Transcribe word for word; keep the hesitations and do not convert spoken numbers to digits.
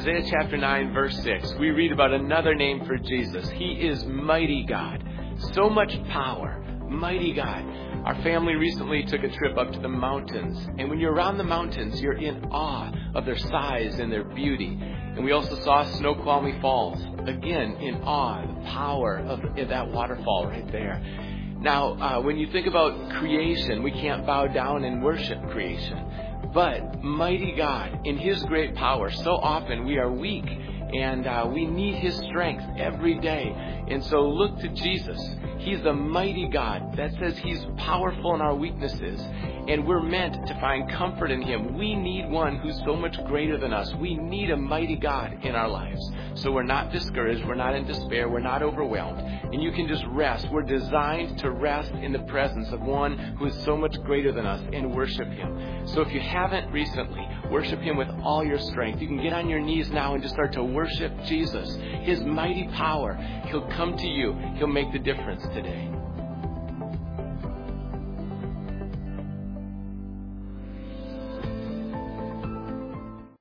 Isaiah chapter nine, verse six, we read about another name for Jesus. He is Mighty God. So much power. Mighty God. Our family recently took a trip up to the mountains. And when you're around the mountains, you're in awe of their size and their beauty. And we also saw Snoqualmie Falls. Again, in awe of the power of that waterfall right there. Now, uh, when you think about creation, we can't bow down and worship creation. But mighty God, in His great power, so often we are weak and uh, we need His strength every day. And so look to Jesus. He's the mighty God. That says He's powerful in our weaknesses. And we're meant to find comfort in Him. We need one who's so much greater than us. We need a mighty God in our lives. So we're not discouraged. We're not in despair. We're not overwhelmed. And you can just rest. We're designed to rest in the presence of one who is so much greater than us and worship Him. So if you haven't recently, worship Him with all your strength. You can get on your knees now and just start to worship Jesus. His mighty power. He'll come to you. He'll make the difference today.